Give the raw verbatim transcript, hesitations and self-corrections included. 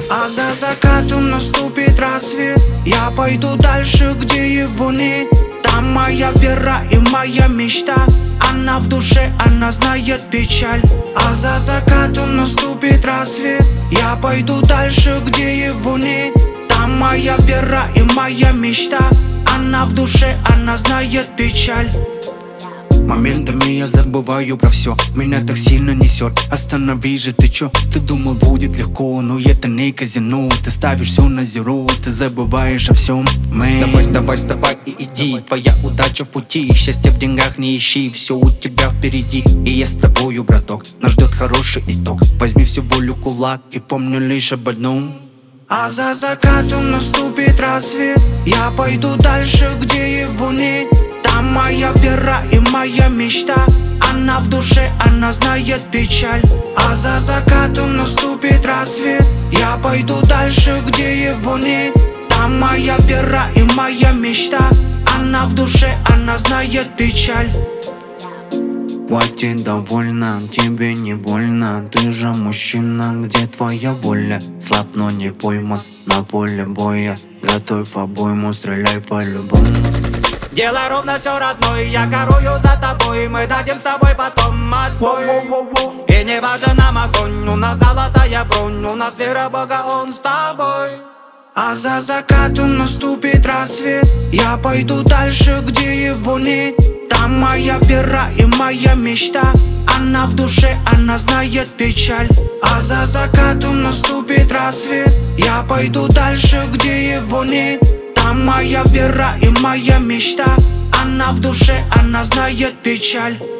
А за закатом наступит рассвет. Я пойду дальше, где его нет. Там моя вера и моя мечта. Она в душе, она знает печаль. А за закатом наступит рассвет. Я пойду дальше, где его нет. Там моя вера и моя мечта. Она в душе, она знает печаль. Моментами я забываю про все, меня так сильно несет. Останови же, ты чё? Ты думал будет легко, но это не казино. Ты ставишь все на зеро, ты забываешь о всем. Man. Давай, давай, вставай и иди. Твоя удача в пути, счастье в деньгах не ищи. Все у тебя впереди, и я с тобою, браток. Нас ждет хороший итог. Возьми всю волю в кулак и помни лишь об одном. А за закатом наступит рассвет. Я пойду дальше, где его нет. Там моя вера и моя мечта. Она в душе, она знает печаль. А за закатом наступит рассвет. Я пойду дальше, где его нет. Там моя вера и моя мечта. Она в душе, она знает печаль. Хватит, довольно, тебе не больно. Ты же мужчина, где твоя воля? Слаб, но не пойман на поле боя. Готовь обойму, стреляй по-любому. Дело ровно все родной, я горую за тобой. Мы дадим с тобой потом отбой. И не важен нам огонь, у нас золотая бронь. У нас вера Бога, он с тобой. А за закатом наступит рассвет. Я пойду дальше, где его нет. Там моя вера и моя мечта. Она в душе, она знает печаль. А за закатом наступит рассвет. Я пойду дальше, где его нет. Там моя вера и моя мечта. Она в душе, она знает печаль.